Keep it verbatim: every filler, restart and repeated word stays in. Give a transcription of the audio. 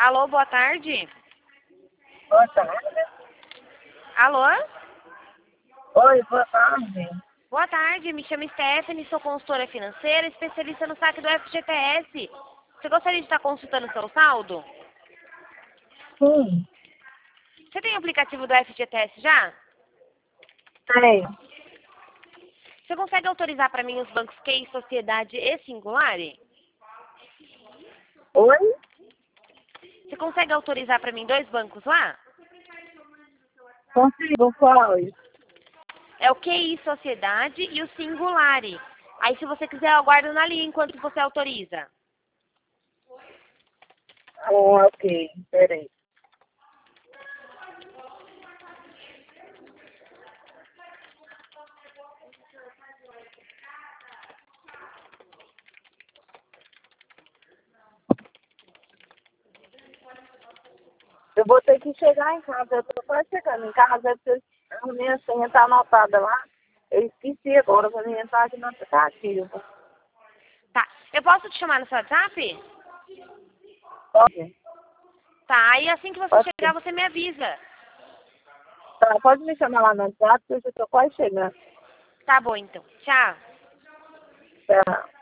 Alô, boa tarde. Boa tarde. Alô? Oi, boa tarde. Boa tarde, me chamo Stephanie, sou consultora financeira, especialista no saque do F G T S. Você gostaria de estar consultando seu saldo? Sim, Você tem o aplicativo do F G T S já? tenho. Você consegue autorizar para mim os bancos Q I, Sociedade e Singular? Oi? Você consegue autorizar para mim dois bancos lá? Consigo, quais? É o Q I Sociedade e o Singular. Aí, se você quiser, eu aguardo na linha enquanto você autoriza. Ah, ok, peraí. Eu vou ter que chegar em casa. Eu tô quase chegando em casa, porque a minha senha tá anotada lá. Eu esqueci agora pra mim entrar aqui no aplicativo. Tá. Eu posso te chamar no seu WhatsApp? Pode? Tá. Aí, assim que você Pode, chegar, você me avisa. tá, pode me chamar lá no WhatsApp, porque eu já tô quase chegando. Tá bom, então. Tchau. Tá.